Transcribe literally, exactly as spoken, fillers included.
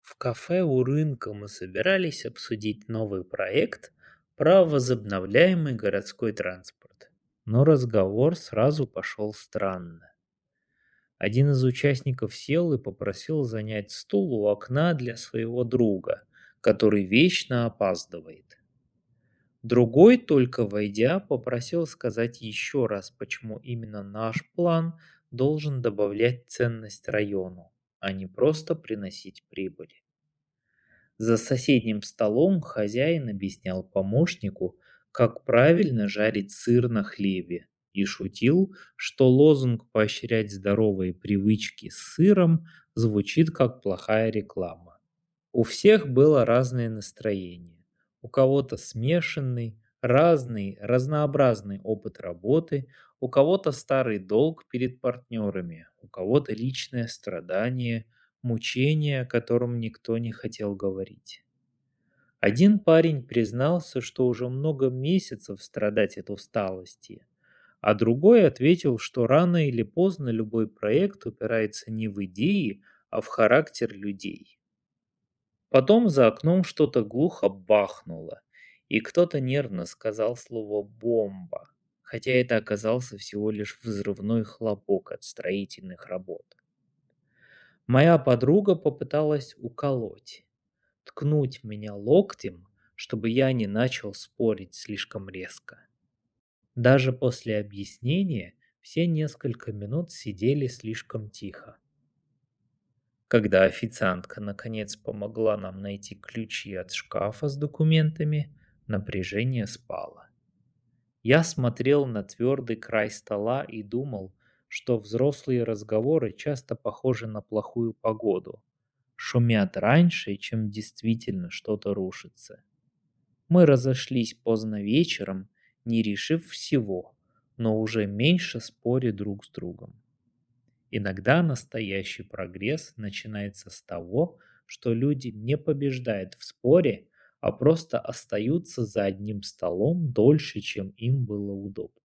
В кафе у рынка мы собирались обсудить новый проект про возобновляемый городской транспорт. Но разговор сразу пошел странно. Один из участников сел и попросил занять стул у окна для своего друга, который вечно опаздывает. Другой, только войдя, попросил сказать еще раз, почему именно наш план должен добавлять ценность району, а не просто приносить прибыль. За соседним столом хозяин объяснял помощнику, как правильно жарить сыр на хлебе, и шутил, что лозунг «поощрять здоровые привычки с сыром» звучит как плохая реклама. У всех было разное настроение. У кого-то смешанный, разный, разнообразный опыт работы, у кого-то старый долг перед партнерами, у кого-то личное страдание, мучение, о котором никто не хотел говорить. Один парень признался, что уже много месяцев страдать от усталости, а другой ответил, что рано или поздно любой проект упирается не в идеи, а в характер людей. Потом за окном что-то глухо бахнуло, и кто-то нервно сказал слово «бомба», хотя это оказался всего лишь взрывной хлопок от строительных работ. Моя подруга попыталась уколоть, ткнуть меня локтем, чтобы я не начал спорить слишком резко. Даже после объяснения все несколько минут сидели слишком тихо. Когда официантка наконец помогла нам найти ключи от шкафа с документами, напряжение спало. Я смотрел на твердый край стола и думал, что взрослые разговоры часто похожи на плохую погоду. Шумят раньше, чем действительно что-то рушится. Мы разошлись поздно вечером, не решив всего, но уже меньше споря друг с другом. Иногда настоящий прогресс начинается с того, что люди не побеждают в споре, а просто остаются за одним столом дольше, чем им было удобно.